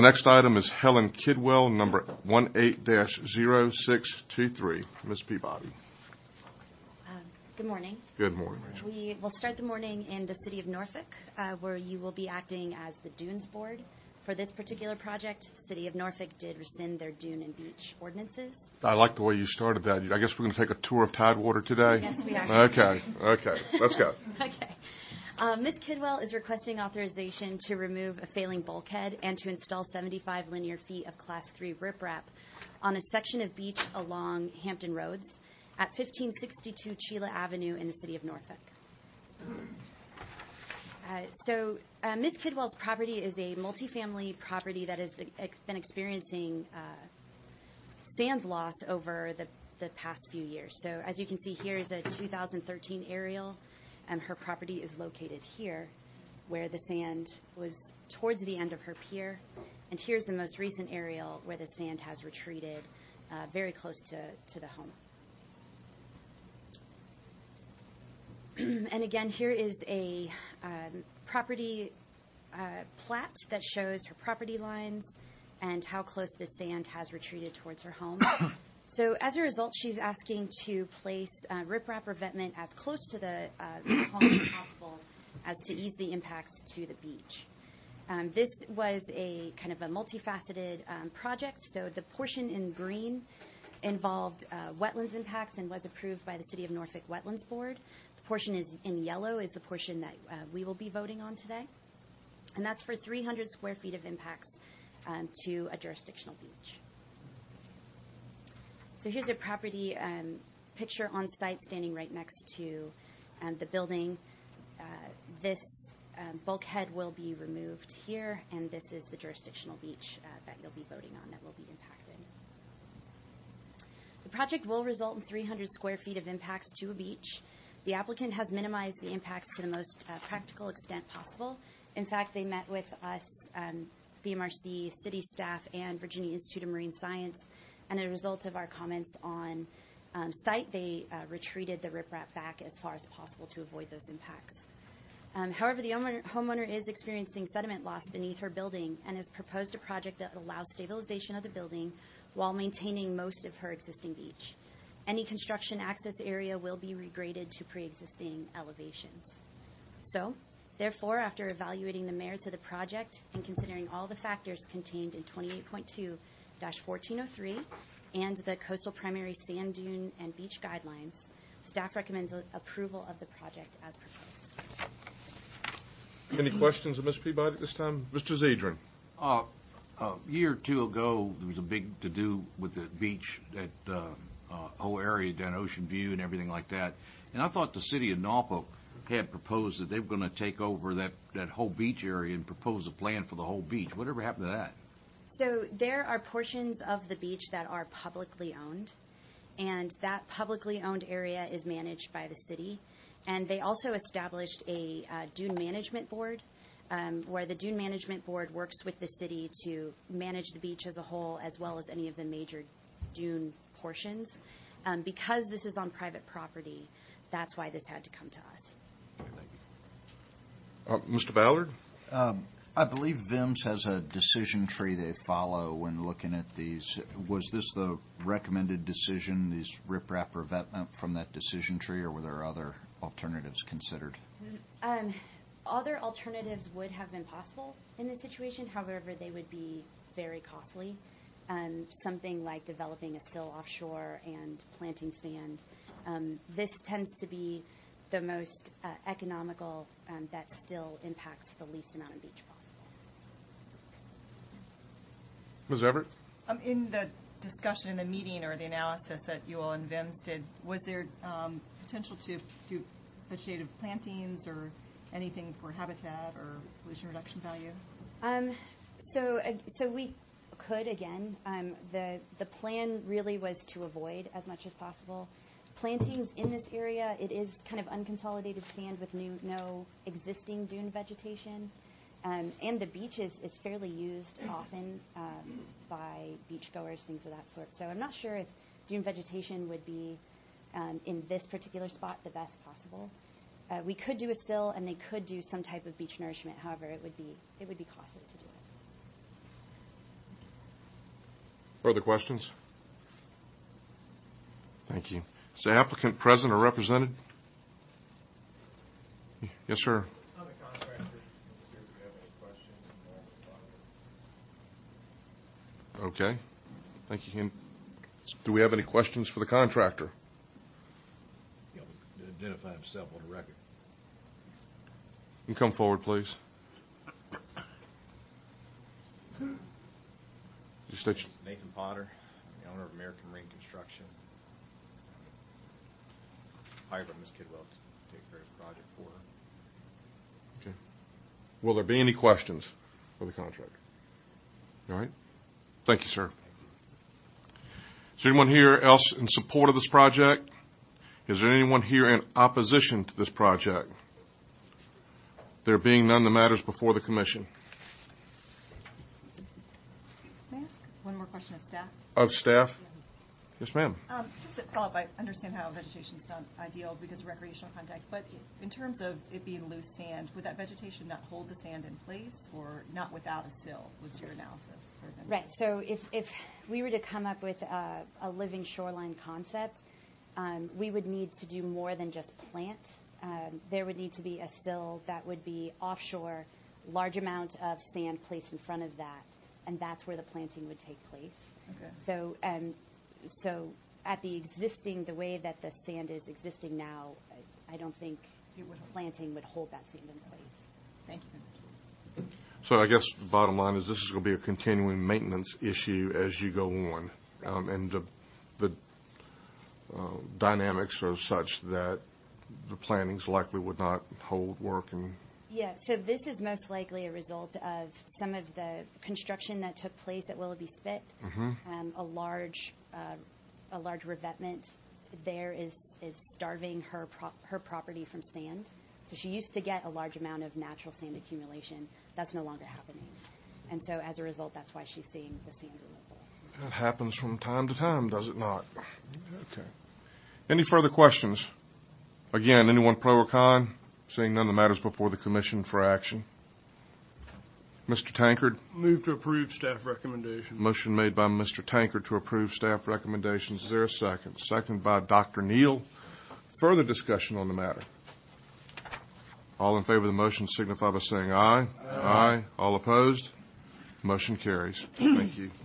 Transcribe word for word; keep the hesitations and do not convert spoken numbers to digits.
next item is Helen Kidwell, number one eight dash zero six two three. Miz Peabody. Um, good morning. Good morning, Rachel. We will start the morning in the city of Norfolk, uh, where you will be acting as the Dunes Board. For this particular project, the city of Norfolk did rescind their dune and beach ordinances. I like the way you started that. I guess we're going to take a tour of Tidewater today? Yes, we are. Okay, okay. Let's go. Okay. Uh, Miz Kidwell is requesting authorization to remove a failing bulkhead and to install seventy-five linear feet of Class three riprap on a section of beach along Hampton Roads at fifteen sixty-two Sheila Avenue in the city of Norfolk. Uh, so uh, Miz Kidwell's property is a multifamily property that has been, ex- been experiencing uh, sands loss over the, the past few years. So as you can see, here is a two thousand thirteen aerial, and her property is located here, where the sand was towards the end of her pier. And here's the most recent aerial where the sand has retreated uh, very close to, to the home. And again, here is a um, property uh, plat that shows her property lines and how close the sand has retreated towards her home. So as a result, she's asking to place uh, riprap revetment as close to the uh, home as possible as to ease the impacts to the beach. Um, this was a kind of a multifaceted um, project. So the portion in green involved uh, wetlands impacts and was approved by the City of Norfolk Wetlands Board. The portion is in yellow is the portion that uh, we will be voting on today. And that's for three hundred square feet of impacts um, to a jurisdictional beach. So here's a property um, picture on site standing right next to um, the building. Uh, this um, bulkhead will be removed here, and this is the jurisdictional beach uh, that you'll be voting on that will be impacted. The project will result in three hundred square feet of impacts to a beach. The applicant has minimized the impacts to the most uh, practical extent possible. In fact, they met with us, um, B M R C, city staff, and Virginia Institute of Marine Science, and as a result of our comments on um, site, they uh, retreated the riprap back as far as possible to avoid those impacts. Um, however, the homeowner, homeowner is experiencing sediment loss beneath her building and has proposed a project that allows stabilization of the building while maintaining most of her existing beach. Any construction access area will be regraded to pre-existing elevations. So, therefore, after evaluating the merits of the project and considering all the factors contained in twenty-eight point two dash fourteen oh three and the Coastal Primary Sand Dune and Beach Guidelines, staff recommends a- approval of the project as proposed. Any questions of Miz Peabody at this time? Mister Zedrin. Uh, a year or two ago, there was a big to-do with the beach, that uh, uh, whole area down Ocean View and everything like that. And I thought the city of Norfolk had proposed that they were going to take over that, that whole beach area and propose a plan for the whole beach. Whatever happened to that? So there are portions of the beach that are publicly owned, and that publicly owned area is managed by the city. And they also established a uh, dune management board, um, where the dune management board works with the city to manage the beach as a whole, as well as any of the major dune portions. Um, because this is on private property, that's why this had to come to us. Uh, Mister Ballard? Um, I believe V I M S has a decision tree they follow when looking at these. Was this the recommended decision, these riprap revetment from that decision tree, or were there other alternatives considered? Um, other alternatives would have been possible in this situation. However, they would be very costly. Um, something like developing a sill offshore and planting sand. Um, this tends to be the most uh, economical um, that still impacts the least amount of beach possible. Miz Everett? Um, in the discussion in the meeting or the analysis that you all in V I M S did, was there um, potential to do vegetative plantings or anything for habitat or pollution reduction value? Um, so, uh, so we could again. Um, the the plan really was to avoid as much as possible plantings in this area. It is kind of unconsolidated sand with new, no existing dune vegetation. Um, and the beach is, is fairly used often um, by beachgoers, things of that sort. So I'm not sure if dune vegetation would be, um, in this particular spot, the best possible. Uh, we could do a sill, and they could do some type of beach nourishment. However, it would be it would be costly to do Further questions? Thank you. Is the applicant present or represented? Yes, sir. On the contractor, do you have any questions on the project? Okay. Thank you. And do we have any questions for the contractor? You know, to identify himself on the record. You can come forward, please. You state your- Nathan Potter, I'm the owner of American Marine Construction. Hired by Miz Kidwell to take care of the project for her. Okay. Will there be any questions for the contractor? All right. Thank you, sir. Is there anyone here else in support of this project? Is there anyone here in opposition to this project? There being none, the matter is before the commission. May I ask one more question of staff? Of staff? Yes, ma'am. Um, Just to follow up, I understand how vegetation is not ideal because of recreational contact, but in terms of it being loose sand, would that vegetation not hold the sand in place or not without a sill, was your analysis? or the- Right. So if, if we were to come up with a, a living shoreline concept, um, we would need to do more than just plant. Um, there would need to be a sill that would be offshore, large amount of sand placed in front of that, and that's where the planting would take place. Okay. So, um, so at the existing, the way that the sand is existing now, I, I don't think It would hold. planting would hold that sand in place. Thank you. So I guess the bottom line is this is going to be a continuing maintenance issue as you go on. Um, and the, the uh, dynamics are such that the plantings likely would not hold work. And Yeah, so this is most likely a result of some of the construction that took place at Willoughby Spit. Mhm. Um, a large, uh, a large revetment there is is starving her pro- her property from sand. So she used to get a large amount of natural sand accumulation. That's no longer happening, and so as a result, that's why she's seeing the sand removal. that happens from time to time, does it not? Okay. Any further questions? Again, anyone pro or con? Seeing none, the matter is before the commission for action. Mister Tankard, Move to approve staff recommendation. motion made by Mister Tankard to approve staff recommendations. Is there a second? Second by Doctor Neal. Further discussion on the matter. All in favor of the motion signify by saying aye. Aye. All opposed? Motion carries. Thank you.